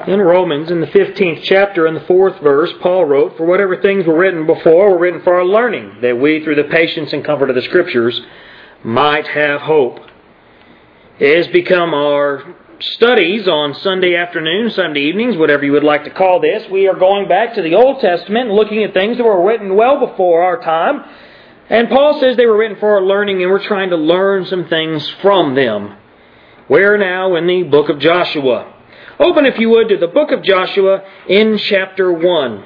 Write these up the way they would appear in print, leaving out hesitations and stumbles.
In Romans, in the 15th chapter, in the 4th verse, Paul wrote, "For whatever things were written before were written for our learning, that we, through the patience and comfort of the Scriptures, might have hope." It has become our studies on Sunday afternoons, Sunday evenings, whatever you would like to call this. We are going back to the Old Testament and looking at things that were written well before our time. And Paul says they were written for our learning, and we're trying to learn some things from them. We're now in the book of Joshua. Open, if you would, to the book of Joshua in chapter 1.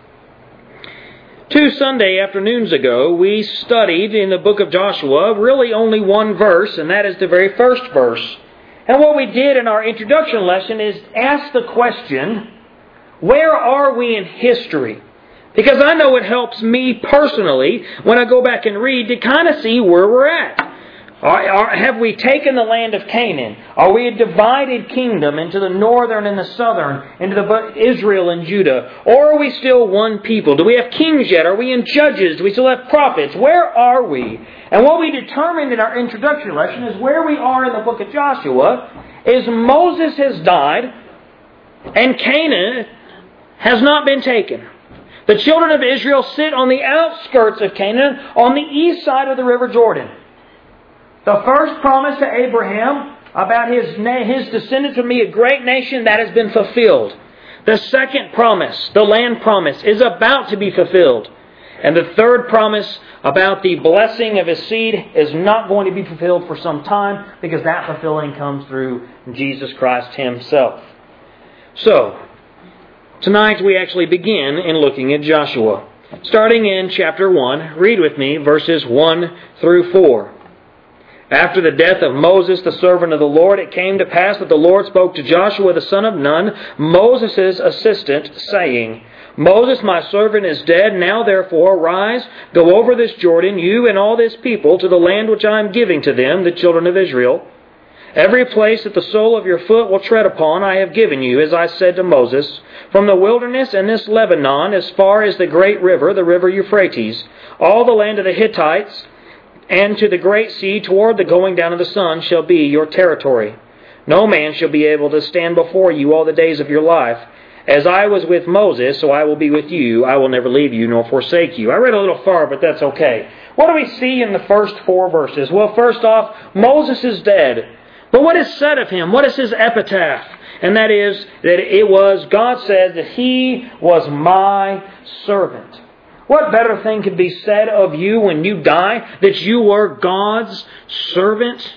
2 Sunday afternoons ago, we studied in the book of Joshua really only one verse, and that is the very first verse. And what we did in our introduction lesson is ask the question, where are we in history? Because I know it helps me personally, when I go back and read, to kind of see where we're at. Have we taken the land of Canaan? Are we a divided kingdom into the northern and the southern, into the Israel and Judah? Or are we still one people? Do we have kings yet? Are we in judges? Do we still have prophets? Where are we? And what we determined in our introductory lesson is where we are in the book of Joshua is Moses has died and Canaan has not been taken. The children of Israel sit on the outskirts of Canaan on the east side of the River Jordan. The first promise to Abraham about his descendants would be a great nation, that has been fulfilled. The second promise, the land promise, is about to be fulfilled. And the third promise about the blessing of his seed is not going to be fulfilled for some time, because that fulfilling comes through Jesus Christ Himself. So, tonight we actually begin in looking at Joshua. Starting in chapter 1, read with me verses 1 through 4. After the death of Moses, the servant of the Lord, it came to pass that the Lord spoke to Joshua the son of Nun, Moses' assistant, saying, Moses, my servant, is dead. Now therefore arise, go over this Jordan, you and all this people, to the land which I am giving to them, the children of Israel. Every place that the sole of your foot will tread upon I have given you, as I said to Moses, from the wilderness and this Lebanon, as far as the great river, the river Euphrates, all the land of the Hittites, and to the great sea toward the going down of the sun shall be your territory. No man shall be able to stand before you all the days of your life. As I was with Moses, so I will be with you. I will never leave you nor forsake you. I read a little far, but that's okay. What do we see in the first 4 verses? Well, first off, Moses is dead. But what is said of him? What is his epitaph? And that is that God said that he was my servant. What better thing could be said of you when you die? That you were God's servant?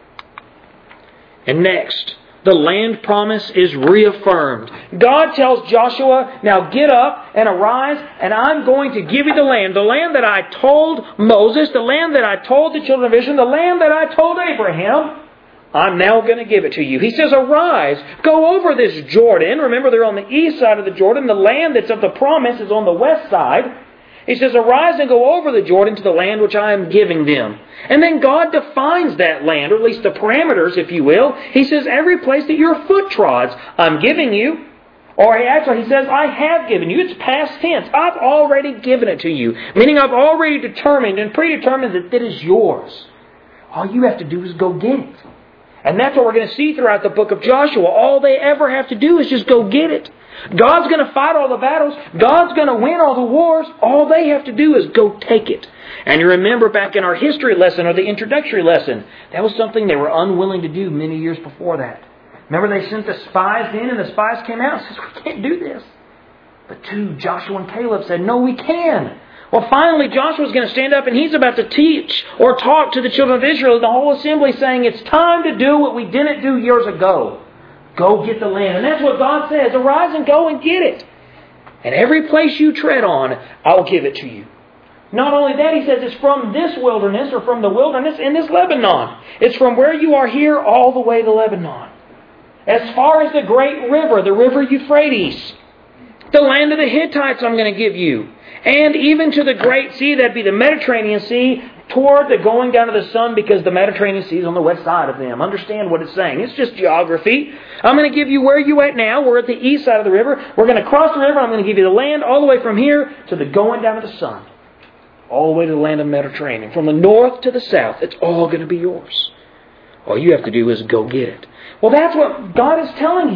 And next, the land promise is reaffirmed. God tells Joshua, now get up and arise, and I'm going to give you the land. The land that I told Moses, the land that I told the children of Israel, the land that I told Abraham, I'm now going to give it to you. He says, arise, go over this Jordan. Remember, they're on the east side of the Jordan. The land that's of the promise is on the west side. He says, arise and go over the Jordan to the land which I am giving them. And then God defines that land, or at least the parameters, if you will. He says, every place that your foot trods, I'm giving you. Or he says, I have given you. It's past tense. I've already given it to you. Meaning I've already determined and predetermined that it is yours. All you have to do is go get it. And that's what we're going to see throughout the book of Joshua. All they ever have to do is just go get it. God's going to fight all the battles. God's going to win all the wars. All they have to do is go take it. And you remember back in our history lesson or the introductory lesson, that was something they were unwilling to do many years before that. Remember they sent the spies in and the spies came out and said, we can't do this. But Joshua and Caleb said, no, we can. Well, finally, Joshua's going to stand up and he's about to teach or talk to the children of Israel, the whole assembly, saying it's time to do what we didn't do years ago. Go get the land. And that's what God says. Arise and go and get it. And every place you tread on, I'll give it to you. Not only that, he says it's from this wilderness or from the wilderness in this Lebanon. It's from where you are here all the way to Lebanon. As far as the great river, the river Euphrates. The land of the Hittites I'm going to give you. And even to the great sea, that'd be the Mediterranean Sea, toward the going down of the sun, because the Mediterranean Sea is on the west side of them. Understand what it's saying. It's just geography. I'm going to give you where you at now. We're at the east side of the river. We're going to cross the river. I'm going to give you the land all the way from here to the going down of the sun. All the way to the land of the Mediterranean. From the north to the south, it's all going to be yours. All you have to do is go get it. Well, that's what God is telling him.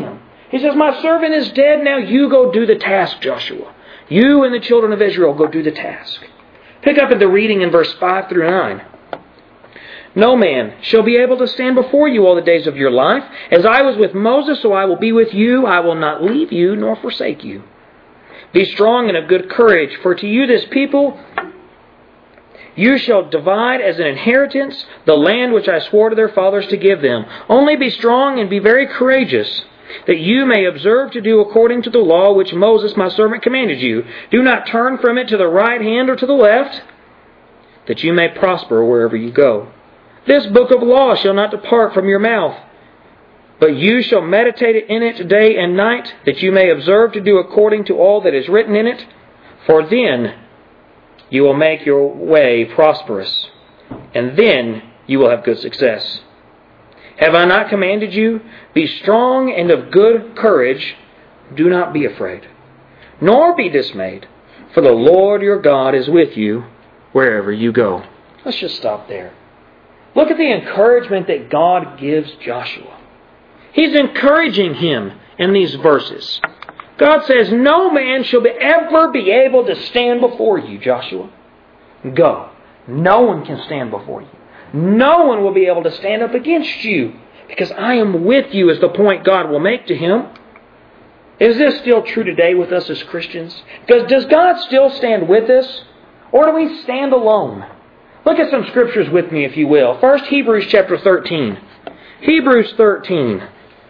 He says, my servant is dead, now you go do the task, Joshua. You and the children of Israel go do the task. Pick up at the reading in verse 5 through 9. No man shall be able to stand before you all the days of your life. As I was with Moses, so I will be with you. I will not leave you nor forsake you. Be strong and of good courage, for to you this people you shall divide as an inheritance the land which I swore to their fathers to give them. Only be strong and be very courageous, that you may observe to do according to the law which Moses my servant commanded you. Do not turn from it to the right hand or to the left, that you may prosper wherever you go. This book of law shall not depart from your mouth, but you shall meditate in it day and night, that you may observe to do according to all that is written in it. For then you will make your way prosperous, and then you will have good success. Have I not commanded you? Be strong and of good courage. Do not be afraid, nor be dismayed, for the Lord your God is with you wherever you go. Let's just stop there. Look at the encouragement that God gives Joshua. He's encouraging him in these verses. God says, no man shall ever be able to stand before you, Joshua. Go. No one can stand before you. No one will be able to stand up against you, because I am with you, is the point God will make to him. Is this still true today with us as Christians? Does God still stand with us, or do we stand alone? Look at some scriptures with me, if you will. First, Hebrews chapter 13. Hebrews 13,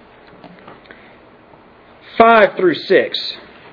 5 through 6.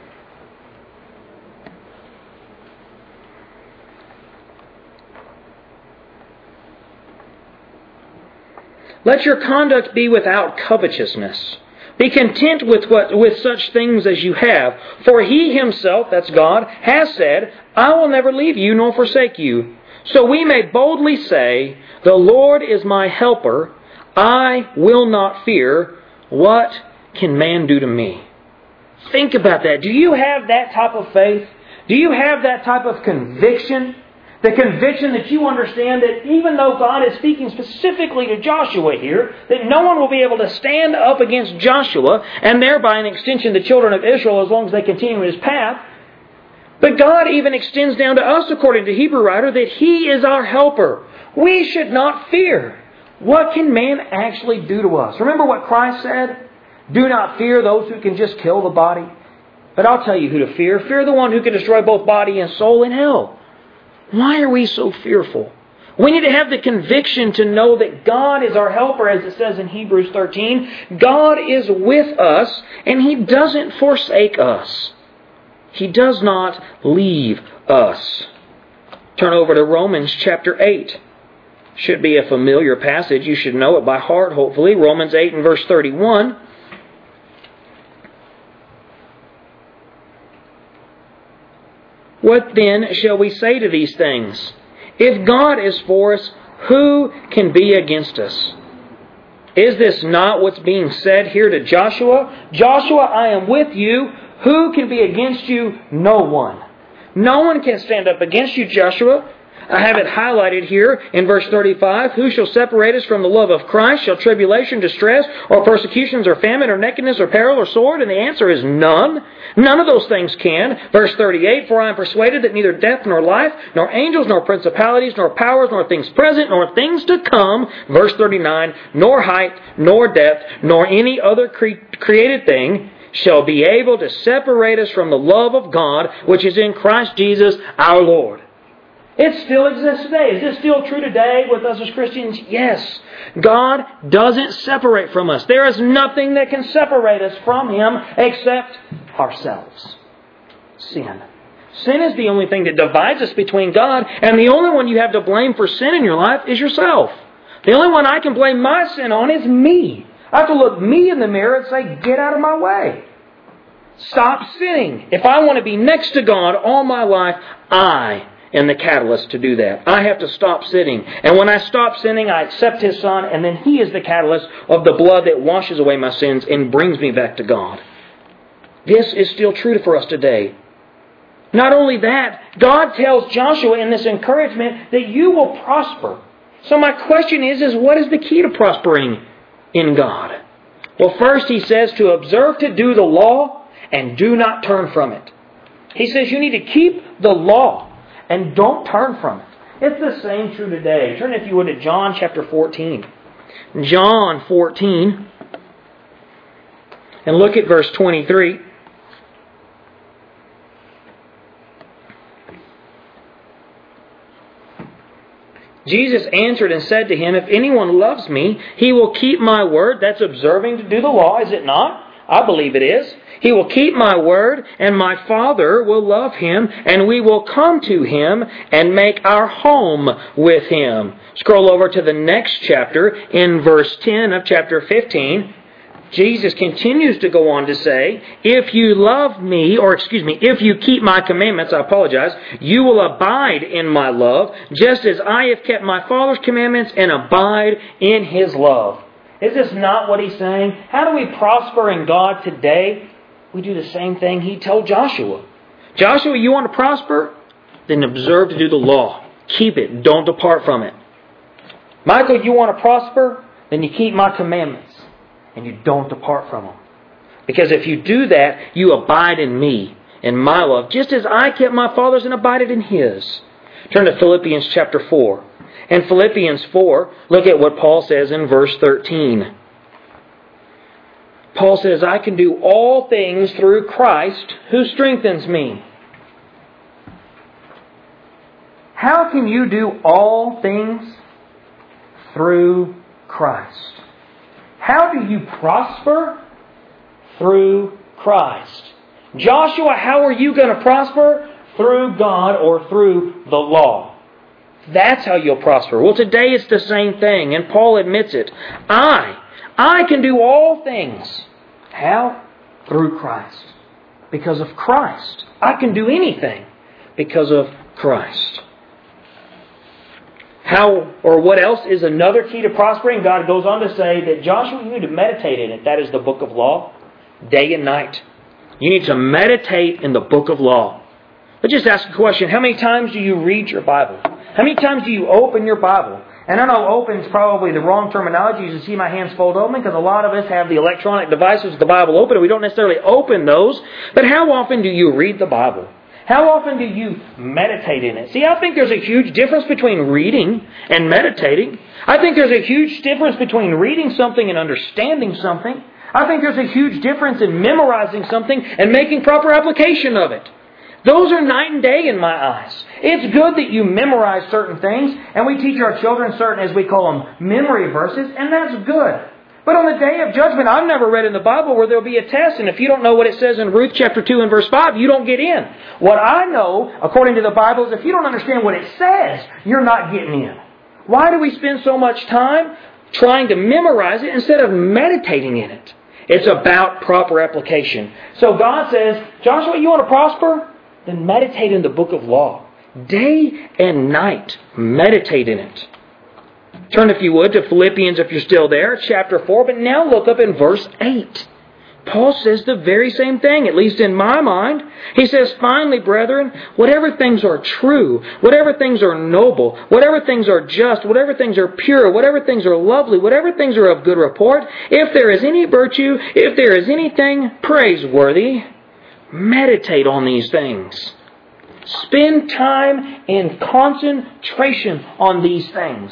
Let your conduct be without covetousness. Be content with such things as you have. For He Himself, that's God, has said, I will never leave you nor forsake you. So we may boldly say, the Lord is my helper. I will not fear. What can man do to me? Think about that. Do you have that type of faith? Do you have that type of conviction? The conviction that you understand that even though God is speaking specifically to Joshua here, that no one will be able to stand up against Joshua, and thereby an extension the children of Israel as long as they continue His path. But God even extends down to us, according to Hebrew writer, that He is our helper. We should not fear. What can man actually do to us? Remember what Christ said? Do not fear those who can just kill the body. But I'll tell you who to fear. Fear the one who can destroy both body and soul in hell. Why are we so fearful? We need to have the conviction to know that God is our helper, as it says in Hebrews 13. God is with us, and He doesn't forsake us. He does not leave us. Turn over to Romans chapter 8. Should be a familiar passage. You should know it by heart, hopefully. Romans 8 and verse 31. What then shall we say to these things? If God is for us, who can be against us? Is this not what's being said here to Joshua? Joshua, I am with you. Who can be against you? No one. No one can stand up against you, Joshua. I have it highlighted here in verse 35. Who shall separate us from the love of Christ? Shall tribulation, distress, or persecutions, or famine, or nakedness, or peril, or sword? And the answer is none. None of those things can. Verse 38, for I am persuaded that neither death, nor life, nor angels, nor principalities, nor powers, nor things present, nor things to come. Verse 39, nor height, nor depth, nor any other created thing shall be able to separate us from the love of God, which is in Christ Jesus our Lord. It still exists today. Is this still true today with us as Christians? Yes. God doesn't separate from us. There is nothing that can separate us from Him except ourselves. Sin. Sin is the only thing that divides us between God, and the only one you have to blame for sin in your life is yourself. The only one I can blame my sin on is me. I have to look me in the mirror and say, get out of my way. Stop sinning. If I want to be next to God all my life, I am the catalyst to do that. I have to stop sinning. And when I stop sinning, I accept His Son, and then He is the catalyst of the blood that washes away my sins and brings me back to God. This is still true for us today. Not only that, God tells Joshua in this encouragement that you will prosper. So my question is what is the key to prospering in God? Well, first he says to observe to do the law and do not turn from it. He says you need to keep the law and don't turn from it. It's the same true today. Turn, if you would, to John chapter 14. John 14. And look at verse 23. Jesus answered and said to him, if anyone loves me, he will keep my word. That's observing to do the law, is it not? I believe it is. He will keep my word, and my Father will love him, and we will come to him and make our home with him. Scroll over to the next chapter in verse 10 of chapter 15. Jesus continues to go on to say, if you love me, if you keep my commandments, you will abide in my love, just as I have kept my Father's commandments and abide in his love. Is this not what he's saying? How do we prosper in God today? We do the same thing he told Joshua. Joshua, you want to prosper? Then observe to do the law. Keep it. Don't depart from it. Michael, you want to prosper? Then you keep my commandments. And you don't depart from them. Because if you do that, you abide in me, in my love, just as I kept my Father's and abided in his. Turn to Philippians chapter 4. In Philippians 4, look at what Paul says in verse 13. Paul says, I can do all things through Christ who strengthens me. How can you do all things through Christ? How do you prosper? Through Christ. Joshua, how are you going to prosper? Through God or through the law. That's how you'll prosper. Well, today it's the same thing, and Paul admits it. I can do all things. How? Through Christ. Because of Christ. I can do anything because of Christ. How or what else is another key to prospering? God goes on to say that Joshua, you need to meditate in it. That is the book of law, day and night. You need to meditate in the book of law. Let's just ask a question. How many times do you read your Bible? How many times do you open your Bible? And I know open is probably the wrong terminology. You see my hands fold open because a lot of us have the electronic devices with the Bible open and we don't necessarily open those. But how often do you read the Bible? How often do you meditate in it? See, I think there's a huge difference between reading and meditating. I think there's a huge difference between reading something and understanding something. I think there's a huge difference in memorizing something and making proper application of it. Those are night and day in my eyes. It's good that you memorize certain things, and we teach our children certain, as we call them, memory verses, and that's good. But on the day of judgment, I've never read in the Bible where there'll be a test, and if you don't know what it says in Ruth chapter 2 and verse 5, you don't get in. What I know, according to the Bible, is if you don't understand what it says, you're not getting in. Why do we spend so much time trying to memorize it instead of meditating in it? It's about proper application. So God says, Joshua, you want to prosper? Then meditate in the book of law. Day and night, meditate in it. Turn, if you would, to Philippians, if you're still there, chapter 4. But now look up in verse 8. Paul says the very same thing, at least in my mind. He says, finally, brethren, whatever things are true, whatever things are noble, whatever things are just, whatever things are pure, whatever things are lovely, whatever things are of good report, if there is any virtue, if there is anything praiseworthy, meditate on these things. Spend time in concentration on these things.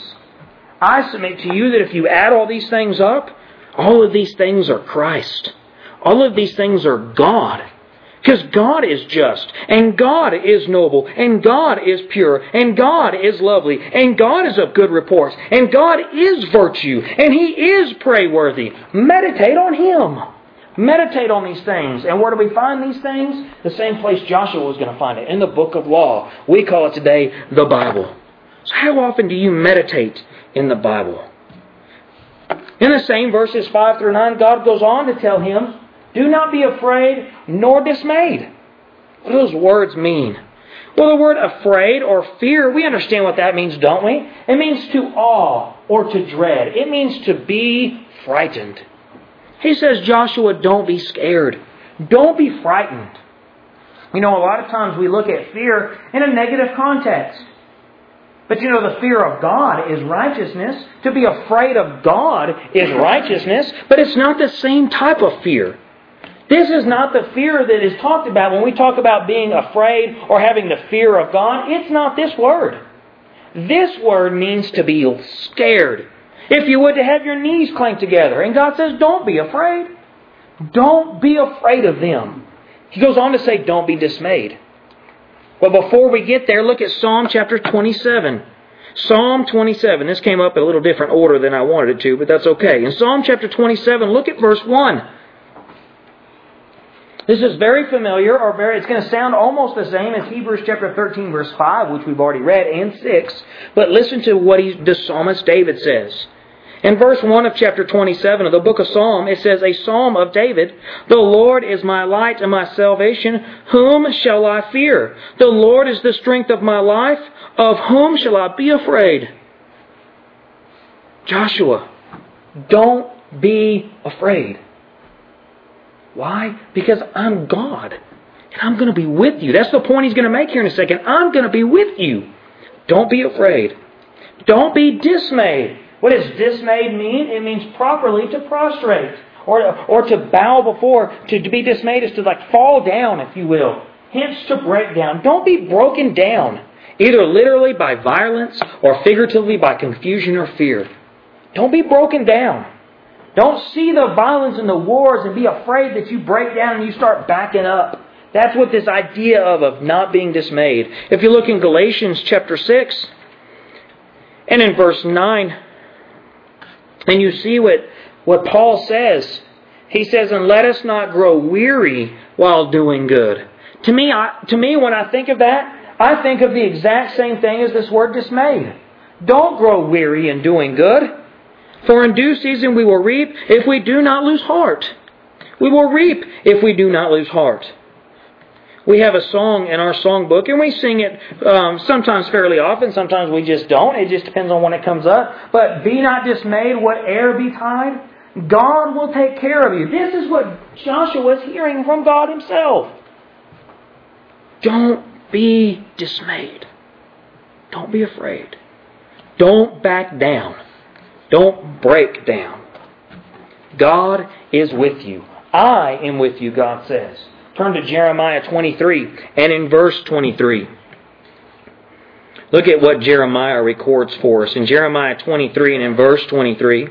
I submit to you that if you add all these things up, all of these things are Christ. All of these things are God. Because God is just, and God is noble, and God is pure, and God is lovely, and God is of good reports, and God is virtue, and He is praiseworthy. Meditate on Him. Meditate on these things. And where do we find these things? The same place Joshua was going to find it, in the book of law. We call it today the Bible. So how often do you meditate in the Bible? In the same verses 5 through 9, God goes on to tell him, do not be afraid nor dismayed. What do those words mean? Well, the word afraid or fear, we understand what that means, don't we? It means to awe or to dread. It means to be frightened. He says, Joshua, don't be scared. Don't be frightened. You know, a lot of times we look at fear in a negative context. But you know, the fear of God is righteousness. To be afraid of God is righteousness, but it's not the same type of fear. This is not the fear that is talked about when we talk about being afraid or having the fear of God. It's not this word. This word means to be scared. If you would, to have your knees clanked together. And God says, don't be afraid. Don't be afraid of them. He goes on to say, don't be dismayed. But before we get there, look at Psalm chapter 27. Psalm 27. This came up in a little different order than I wanted it to, but that's okay. In Psalm chapter 27, look at verse 1. This is very familiar, it's going to sound almost the same as Hebrews chapter 13, verse 5, which we've already read, and 6. But listen to what the psalmist David says. In verse 1 of chapter 27 of the book of Psalm, it says, a psalm of David, the Lord is my light and my salvation. Whom shall I fear? The Lord is the strength of my life. Of whom shall I be afraid? Joshua, don't be afraid. Why? Because I'm God. And I'm going to be with you. That's the point he's going to make here in a second. I'm going to be with you. Don't be afraid. Don't be dismayed. What does dismayed mean? It means properly to prostrate. Or to bow before. To be dismayed is to fall down, if you will. Hence to break down. Don't be broken down. Either literally by violence or figuratively by confusion or fear. Don't be broken down. Don't see the violence and the wars and be afraid that you break down and you start backing up. That's what this idea of not being dismayed. If you look in Galatians chapter 6 and in verse 9, and you see what Paul says. He says, and let us not grow weary while doing good. To me, when I think of that, I think of the exact same thing as this word dismayed. Don't grow weary in doing good. For in due season we will reap if we do not lose heart. We will reap if we do not lose heart. We have a song in our songbook, and we sing it sometimes fairly often. Sometimes we just don't. It just depends on when it comes up. But be not dismayed, whate'er betide. God will take care of you. This is what Joshua is hearing from God Himself. Don't be dismayed. Don't be afraid. Don't back down. Don't break down. God is with you. I am with you, God says. Turn to Jeremiah 23 and in verse 23. Look at what Jeremiah records for us. In Jeremiah 23 and in verse 23.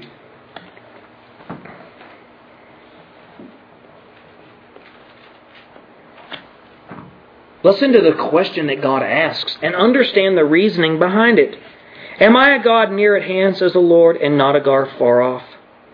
Listen to the question that God asks and understand the reasoning behind it. Am I a God near at hand, says the Lord, and not a God far off?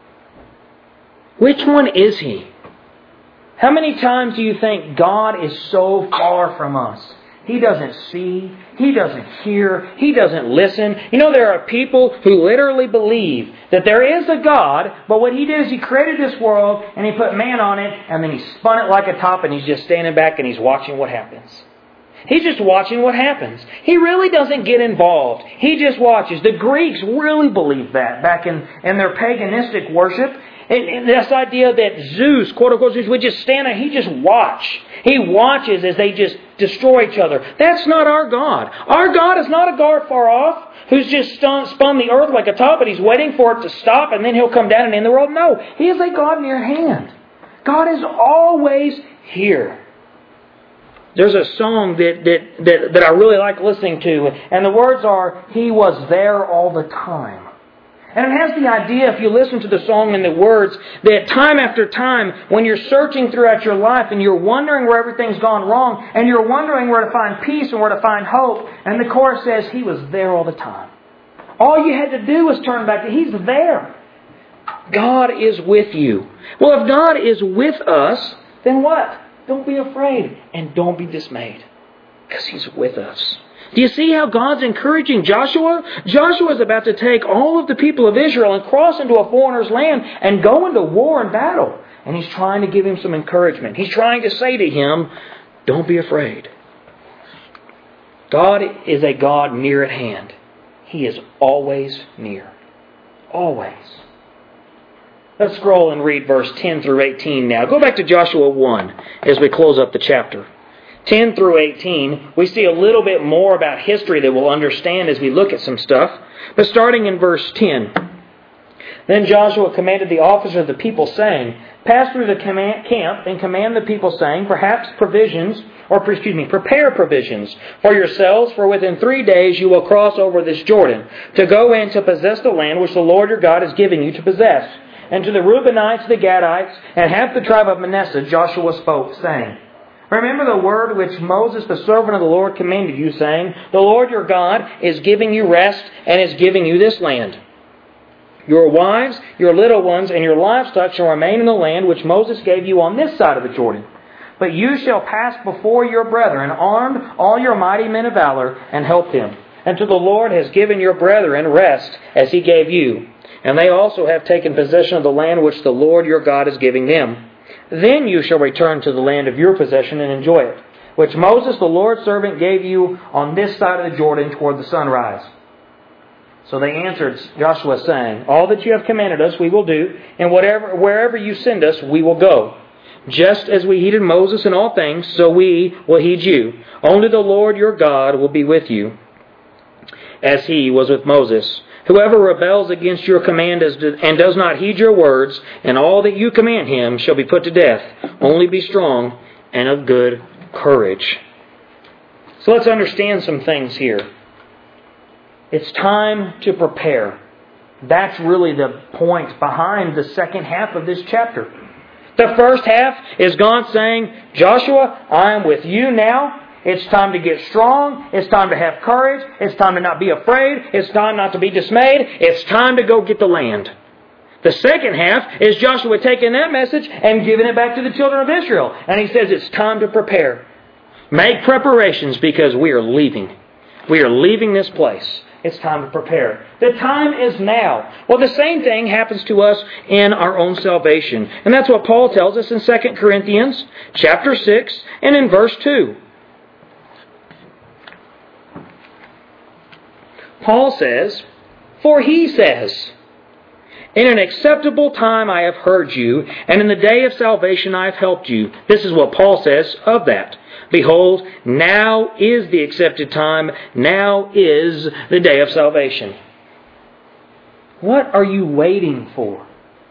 Which one is He? How many times do you think God is so far from us? He doesn't see. He doesn't hear. He doesn't listen. You know, there are people who literally believe that there is a God, but what He did is He created this world and He put man on it and then He spun it like a top and He's just standing back and He's watching what happens. He's just watching what happens. He really doesn't get involved. He just watches. The Greeks really believed that back in their paganistic worship. And this idea that Zeus, quote unquote Zeus, would just stand there, He just watch. He watches as they just destroy each other. That's not our God. Our God is not a God far off who's just spun the earth like a top and He's waiting for it to stop and then He'll come down and end the world. No, He is a God near hand. God is always here. There's a song that I really like listening to, and the words are, He was there all the time. And it has the idea, if you listen to the song and the words, that time after time, when you're searching throughout your life and you're wondering where everything's gone wrong, and you're wondering where to find peace and where to find hope, and the chorus says, He was there all the time. All you had to do was turn back to He's there. God is with you. Well, if God is with us, then what? Don't be afraid and don't be dismayed, because He's with us. Do you see how God's encouraging Joshua? Joshua is about to take all of the people of Israel and cross into a foreigner's land and go into war and battle. And He's trying to give him some encouragement. He's trying to say to him, don't be afraid. God is a God near at hand. He is always near. Always. Let's scroll and read verse 10 through 18 now. Go back to Joshua 1 as we close up the chapter. 10 through 18, we see a little bit more about history that we'll understand as we look at some stuff. But starting in verse 10, Then Joshua commanded the officers of the people, saying, Pass through the camp and command the people, saying, prepare provisions for yourselves, for within 3 days you will cross over this Jordan, to go in to possess the land which the Lord your God has given you to possess. And to the Reubenites, the Gadites, and half the tribe of Manasseh, Joshua spoke, saying, Remember the word which Moses, the servant of the Lord, commanded you, saying, The Lord your God is giving you rest and is giving you this land. Your wives, your little ones, and your livestock shall remain in the land which Moses gave you on this side of the Jordan. But you shall pass before your brethren, armed, all your mighty men of valor, and help them. And to the Lord has given your brethren rest, as He gave you. And they also have taken possession of the land which the Lord your God is giving them. Then you shall return to the land of your possession and enjoy it, which Moses, the Lord's servant, gave you on this side of the Jordan toward the sunrise. So they answered Joshua, saying, All that you have commanded us we will do, and wherever you send us we will go. Just as we heeded Moses in all things, so we will heed you. Only the Lord your God will be with you, as He was with Moses. Whoever rebels against your command and does not heed your words, and all that you command him shall be put to death. Only be strong and of good courage. So let's understand some things here. It's time to prepare. That's really the point behind the second half of this chapter. The first half is God saying, Joshua, I am with you now. It's time to get strong. It's time to have courage. It's time to not be afraid. It's time not to be dismayed. It's time to go get the land. The second half is Joshua taking that message and giving it back to the children of Israel. And he says it's time to prepare. Make preparations because we are leaving. We are leaving this place. It's time to prepare. The time is now. Well, the same thing happens to us in our own salvation. And that's what Paul tells us in 2 Corinthians chapter 6 and in verse 2. Paul says, For He says, In an acceptable time I have heard you, and in the day of salvation I have helped you. This is what Paul says of that. Behold, now is the accepted time. Now is the day of salvation. What are you waiting for?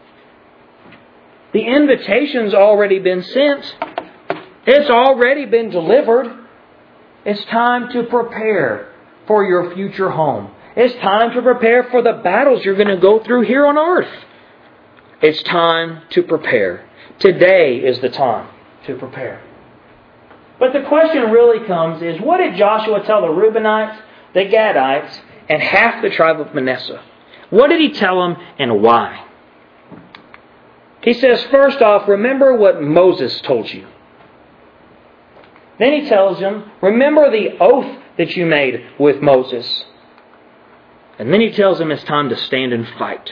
The invitation's already been sent. It's already been delivered. It's time to prepare for your future home. It's time to prepare for the battles you're going to go through here on earth. It's time to prepare. Today is the time to prepare. But the question really comes is, what did Joshua tell the Reubenites, the Gadites, and half the tribe of Manasseh? What did he tell them and why? He says, first off, remember what Moses told you. Then he tells them, remember the oath that you made with Moses. And then he tells them it's time to stand and fight.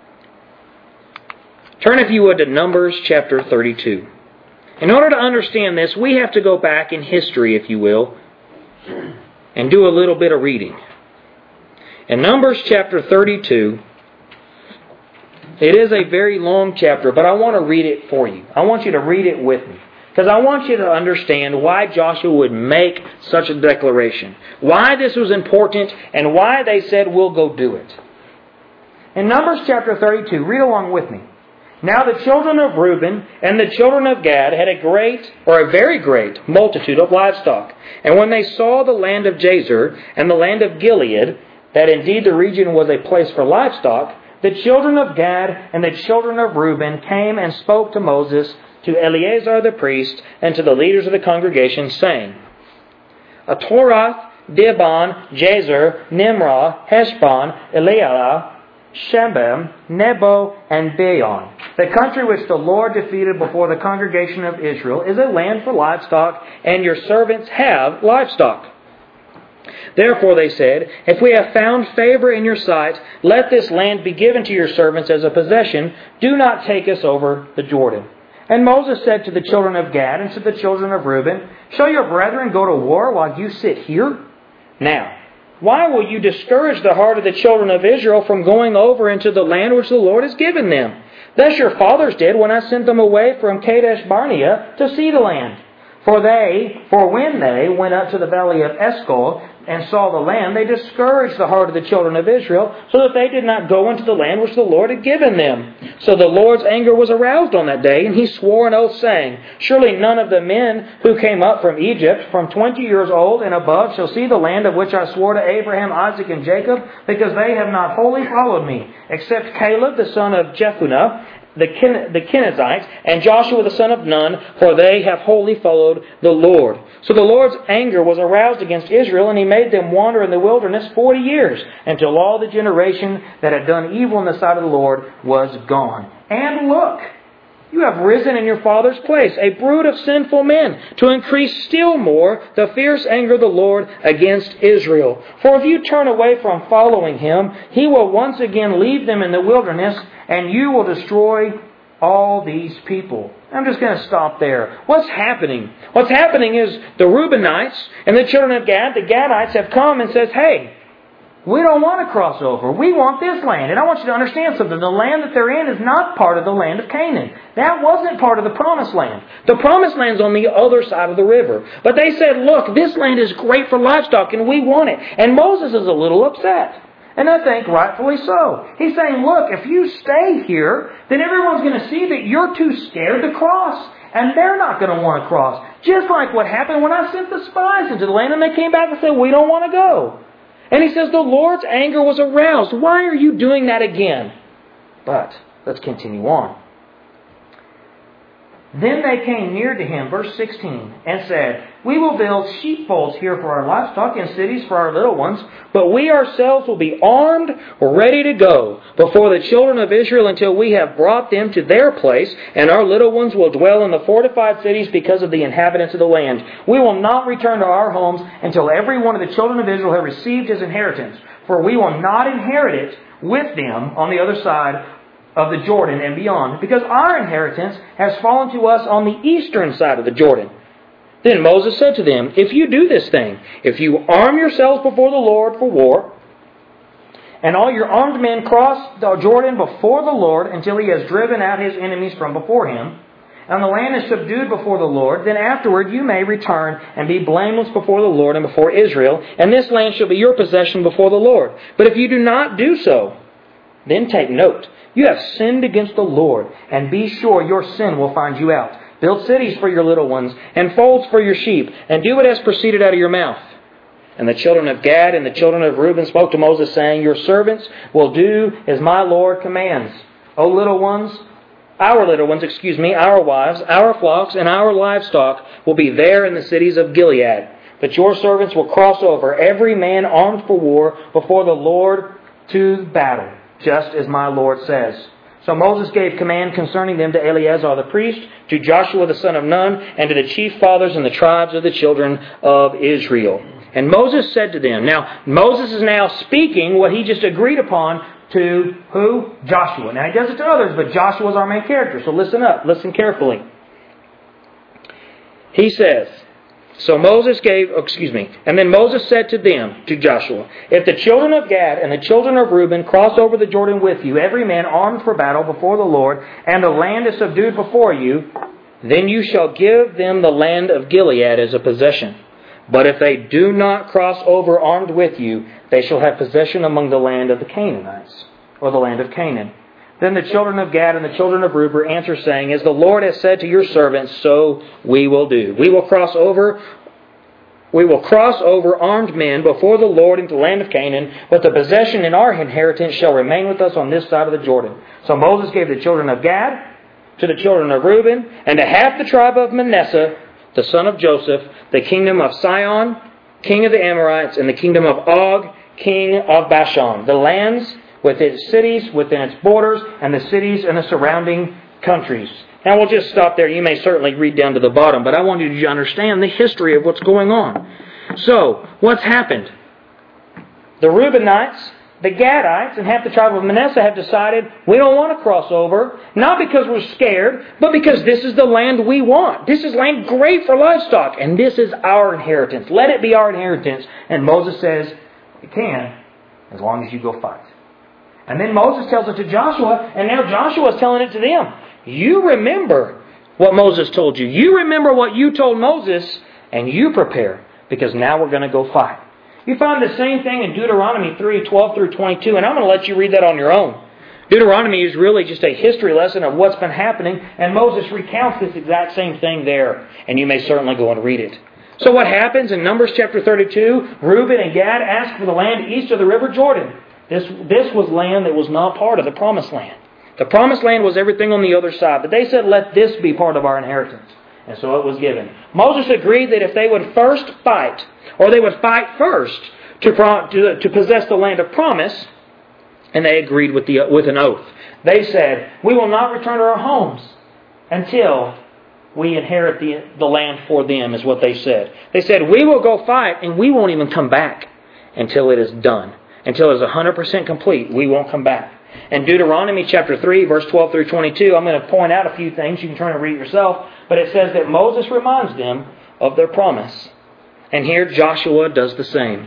Turn, if you would, to Numbers chapter 32. In order to understand this, we have to go back in history, if you will, and do a little bit of reading. In Numbers chapter 32, it is a very long chapter, but I want to read it for you. I want you to read it with me. Because I want you to understand why Joshua would make such a declaration. Why this was important and why they said, we'll go do it. In Numbers chapter 32, read along with me. Now the children of Reuben and the children of Gad had a very great multitude of livestock. And when they saw the land of Jazer and the land of Gilead, that indeed the region was a place for livestock, the children of Gad and the children of Reuben came and spoke to Moses, to Eleazar the priest, and to the leaders of the congregation, saying, Atorath, Dibon, Jazer, Nimrah, Heshbon, Elealeh, Shebem, Nebo, and Beon. The country which the Lord defeated before the congregation of Israel is a land for livestock, and your servants have livestock. Therefore they said, if we have found favor in your sight, let this land be given to your servants as a possession. Do not take us over the Jordan. And Moses said to the children of Gad and to the children of Reuben, shall your brethren go to war while you sit here? Now, why will you discourage the heart of the children of Israel from going over into the land which the Lord has given them? Thus your fathers did when I sent them away from Kadesh Barnea to see the land. For when they went up to the valley of Eshcol and saw the land, they discouraged the heart of the children of Israel, so that they did not go into the land which the Lord had given them. So the Lord's anger was aroused on that day, and he swore an oath, saying, Surely none of the men who came up from Egypt, from 20 years old and above, shall see the land of which I swore to Abraham, Isaac, and Jacob, because they have not wholly followed me, except Caleb the son of Jephunneh, the Kenizzites, and Joshua the son of Nun, for they have wholly followed the Lord. So the Lord's anger was aroused against Israel, and he made them wander in the wilderness 40 years, until all the generation that had done evil in the sight of the Lord was gone. And look, you have risen in your father's place, a brood of sinful men, to increase still more the fierce anger of the Lord against Israel. For if you turn away from following him, he will once again leave them in the wilderness, and you will destroy all these people. I'm just going to stop there. What's happening? What's happening is the Reubenites and the children of Gad, the Gadites, have come and says, hey, we don't want to cross over. We want this land. And I want you to understand something. The land that they're in is not part of the land of Canaan. That wasn't part of the promised land. The promised land's on the other side of the river. But they said, look, this land is great for livestock and we want it. And Moses is a little upset. And I think rightfully so. He's saying, look, if you stay here, then everyone's going to see that you're too scared to cross. And they're not going to want to cross. Just like what happened when I sent the spies into the land and they came back and said, we don't want to go. And he says, the Lord's anger was aroused. Why are you doing that again? But let's continue on. Then they came near to him, verse 16, and said, We will build sheepfolds here for our livestock and cities for our little ones, but we ourselves will be armed, ready to go before the children of Israel until we have brought them to their place, and our little ones will dwell in the fortified cities because of the inhabitants of the land. We will not return to our homes until every one of the children of Israel have received his inheritance, for we will not inherit it with them on the other side of the Jordan and beyond, because our inheritance has fallen to us on the eastern side of the Jordan. Then Moses said to them, If you do this thing, if you arm yourselves before the Lord for war, and all your armed men cross the Jordan before the Lord until he has driven out his enemies from before him, and the land is subdued before the Lord, then afterward you may return and be blameless before the Lord and before Israel, and this land shall be your possession before the Lord. But if you do not do so, then take note. You have sinned against the Lord, and be sure your sin will find you out. Build cities for your little ones, and folds for your sheep, and do what has proceeded out of your mouth. And the children of Gad and the children of Reuben spoke to Moses, saying, Your servants will do as my Lord commands. O little ones, our wives, our flocks, and our livestock will be there in the cities of Gilead. But your servants will cross over, every man armed for war, before the Lord to battle, just as my Lord says. So Moses gave command concerning them to Eleazar the priest, to Joshua the son of Nun, and to the chief fathers and the tribes of the children of Israel. And Moses said to them, now Moses is now speaking what he just agreed upon to who? Joshua. Now he does it to others, but Joshua is our main character. So listen up, listen carefully. He says, and then Moses said to them, to Joshua, If the children of Gad and the children of Reuben cross over the Jordan with you, every man armed for battle before the Lord, and the land is subdued before you, then you shall give them the land of Gilead as a possession. But if they do not cross over armed with you, they shall have possession among the land of the Canaanites, or the land of Canaan. Then the children of Gad and the children of Reuben answer, saying, As the Lord has said to your servants, so we will do. We will cross over armed men before the Lord into the land of Canaan, but the possession in our inheritance shall remain with us on this side of the Jordan. So Moses gave the children of Gad to the children of Reuben, and to half the tribe of Manasseh, the son of Joseph, the kingdom of Sihon, king of the Amorites, and the kingdom of Og, king of Bashan, the lands with its cities within its borders, and the cities in the surrounding countries. Now we'll just stop there. You may certainly read down to the bottom, but I want you to understand the history of what's going on. So, what's happened? The Reubenites, the Gadites, and half the tribe of Manasseh have decided we don't want to cross over, not because we're scared, but because this is the land we want. This is land great for livestock, and this is our inheritance. Let it be our inheritance. And Moses says, you can, as long as you go fight. And then Moses tells it to Joshua, and now Joshua is telling it to them. You remember what Moses told you. You remember what you told Moses, and you prepare, because now we're going to go fight. You find the same thing in Deuteronomy 3:12 through 22, and I'm going to let you read that on your own. Deuteronomy is really just a history lesson of what's been happening, and Moses recounts this exact same thing there, and you may certainly go and read it. So what happens in Numbers chapter 32? Reuben and Gad ask for the land east of the river Jordan. This was land that was not part of the Promised Land. The Promised Land was everything on the other side, but they said, let this be part of our inheritance. And so it was given. Moses agreed that if they would first fight, or they would fight first to possess the land of promise, and they agreed with an oath. They said, we will not return to our homes until we inherit the land for them, is what they said. They said, we will go fight, and we won't even come back until it is done. Until it is 100% complete, we won't come back. In Deuteronomy chapter 3, verse 12 through 22, I'm going to point out a few things. You can turn and read it yourself. But it says that Moses reminds them of their promise. And here Joshua does the same.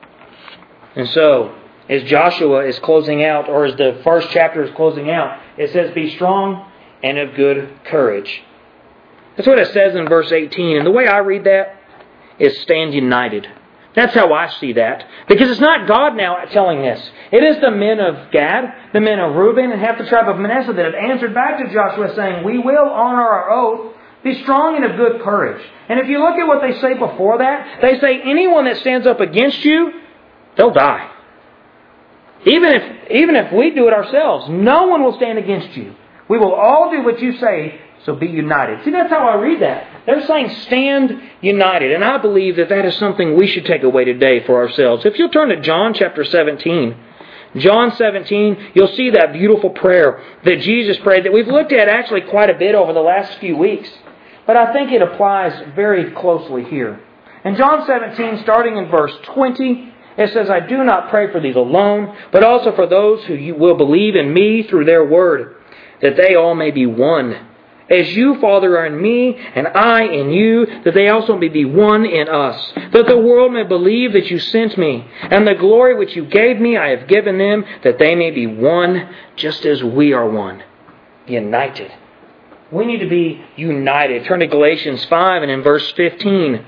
And so, as Joshua is closing out, or as the first chapter is closing out, it says, be strong and of good courage. That's what it says in verse 18. And the way I read that is stand united. That's how I see that. Because it's not God now telling this. It is the men of Gad, the men of Reuben, and half the tribe of Manasseh that have answered back to Joshua saying, we will honor our oath, be strong and of good courage. And if you look at what they say before that, they say anyone that stands up against you, they'll die. Even if we do it ourselves, no one will stand against you. We will all do what you say, so be united. See, that's how I read that. They're saying stand united. And I believe that is something we should take away today for ourselves. If you'll turn to John chapter 17. John 17, you'll see that beautiful prayer that Jesus prayed that we've looked at actually quite a bit over the last few weeks. But I think it applies very closely here. In John 17, starting in verse 20, it says, I do not pray for these alone, but also for those who will believe in me through their word, that they all may be one. As you, Father, are in me, and I in you, that they also may be one in us, that the world may believe that you sent me, and the glory which you gave me I have given them, that they may be one, just as we are one. United. We need to be united. Turn to Galatians 5 and in verse 15.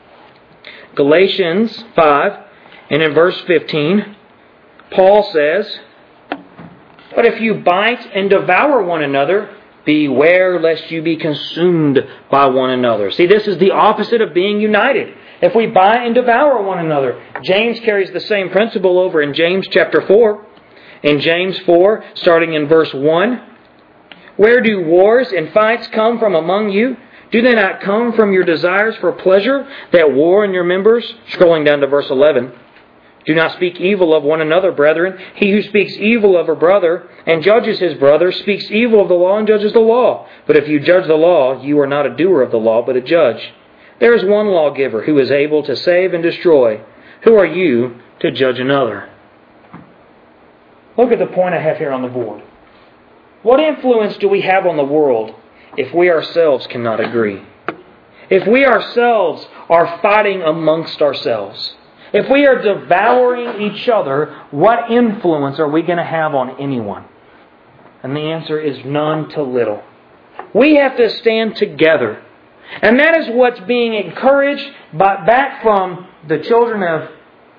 Galatians 5 and in verse 15, Paul says, but if you bite and devour one another, beware lest you be consumed by one another. See, this is the opposite of being united. If we bite and devour one another. James carries the same principle over in James chapter 4. In James 4, starting in verse 1, where do wars and fights come from among you? Do they not come from your desires for pleasure that war in your members? Scrolling down to verse 11. Do not speak evil of one another, brethren. He who speaks evil of a brother and judges his brother speaks evil of the law and judges the law. But if you judge the law, you are not a doer of the law, but a judge. There is one lawgiver who is able to save and destroy. Who are you to judge another? Look at the point I have here on the board. What influence do we have on the world if we ourselves cannot agree? If we ourselves are fighting amongst ourselves? If we are devouring each other, what influence are we going to have on anyone? And the answer is none to little. We have to stand together. And that is what's being encouraged back from the children of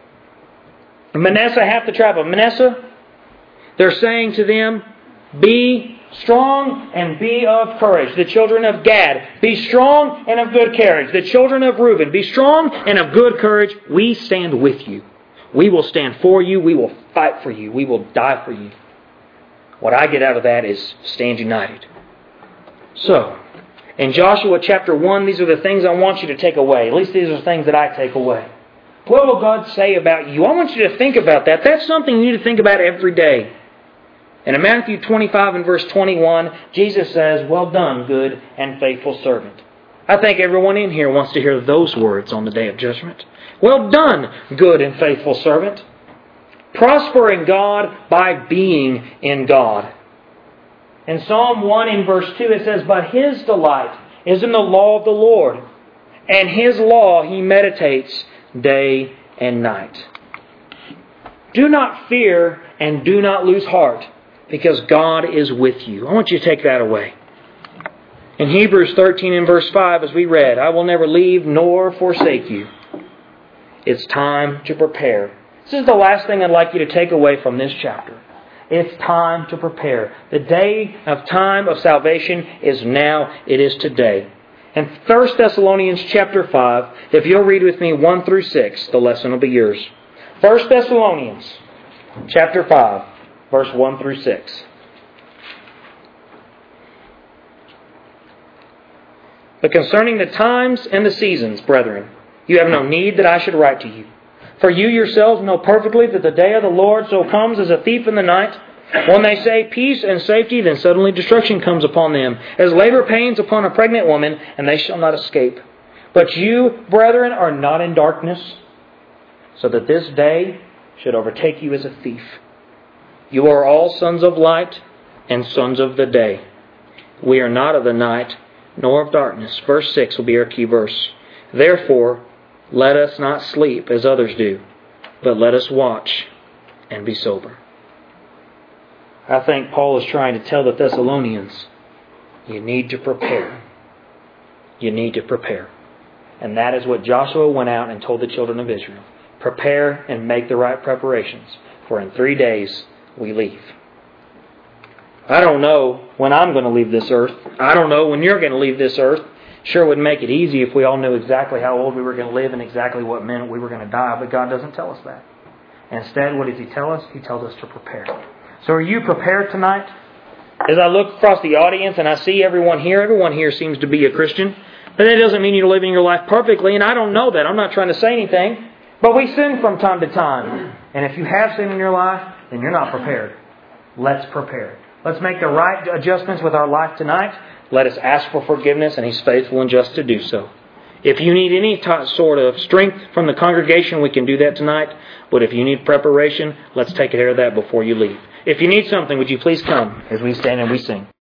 Manasseh, half the tribe of Manasseh. They're saying to them, be strong and be of courage. The children of Gad, be strong and of good courage. The children of Reuben, be strong and of good courage. We stand with you. We will stand for you. We will fight for you. We will die for you. What I get out of that is stand united. So, in Joshua chapter 1, these are the things I want you to take away. At least these are the things that I take away. What will God say about you? I want you to think about that. That's something you need to think about every day. And in Matthew 25 and verse 21, Jesus says, well done, good and faithful servant. I think everyone in here wants to hear those words on the day of judgment. Well done, good and faithful servant. Prosper in God by being in God. In Psalm 1 in verse 2 it says, but his delight is in the law of the Lord, and his law he meditates day and night. Do not fear and do not lose heart, because God is with you. I want you to take that away. In Hebrews 13 and verse 5, as we read, I will never leave nor forsake you. It's time to prepare. This is the last thing I'd like you to take away from this chapter. It's time to prepare. The day of time of salvation is now. It is today. In 1 Thessalonians chapter 5, if you'll read with me 1 through 6, the lesson will be yours. 1 Thessalonians chapter 5, verse 1 through 6. But concerning the times and the seasons, brethren, you have no need that I should write to you. For you yourselves know perfectly that the day of the Lord so comes as a thief in the night. When they say peace and safety, then suddenly destruction comes upon them, as labor pains upon a pregnant woman, and they shall not escape. But you, brethren, are not in darkness, so that this day should overtake you as a thief. You are all sons of light and sons of the day. We are not of the night, nor of darkness. Verse 6 will be our key verse. Therefore, let us not sleep as others do, but let us watch and be sober. I think Paul is trying to tell the Thessalonians, you need to prepare. You need to prepare. And that is what Joshua went out and told the children of Israel. Prepare and make the right preparations, for in 3 days we leave. I don't know when I'm going to leave this earth. I don't know when you're going to leave this earth. Sure would make it easy if we all knew exactly how old we were going to live and exactly what minute we were going to die, but God doesn't tell us that. Instead, what does He tell us? He tells us to prepare. So are you prepared tonight? As I look across the audience and I see everyone here seems to be a Christian. But that doesn't mean you're living your life perfectly, and I don't know that. I'm not trying to say anything. But we sin from time to time. And if you have sin in your life, then you're not prepared. Let's prepare. Let's make the right adjustments with our life tonight. Let us ask for forgiveness, and He's faithful and just to do so. If you need any sort of strength from the congregation, we can do that tonight. But if you need preparation, let's take care of that before you leave. If you need something, would you please come as we stand and we sing.